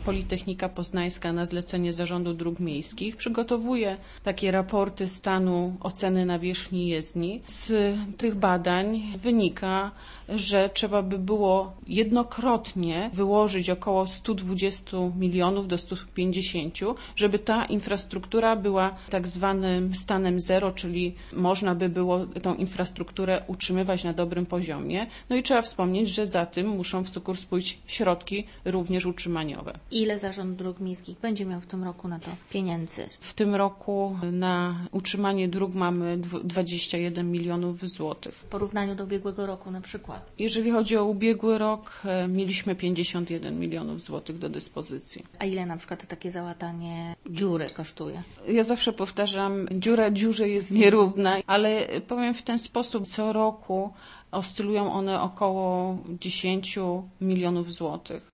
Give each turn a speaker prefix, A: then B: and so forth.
A: Politechnika Poznańska na zlecenie Zarządu Dróg Miejskich przygotowuje takie raporty stanu oceny nawierzchni jezdni. Z tych badań wynika, że trzeba by było jednokrotnie wyłożyć około 120 milionów do 150, żeby ta infrastruktura była tak zwanym stanem zero, czyli można by było tą infrastrukturę utrzymywać na dobrym poziomie. No i trzeba wspomnieć, że za tym muszą w sukurs pójść środki również utrzymaniowe.
B: Ile Zarząd Dróg Miejskich będzie miał w tym roku na to pieniędzy?
A: W tym roku na utrzymanie dróg mamy 21 milionów złotych.
B: W porównaniu do ubiegłego roku na przykład?
A: Jeżeli chodzi o ubiegły rok, mieliśmy 51 milionów złotych do dyspozycji.
B: A ile na przykład takie załatanie dziury kosztuje?
A: Ja zawsze powtarzam, dziura dziurze jest nierówna, ale powiem w ten sposób, co roku oscylują one około 10 milionów złotych.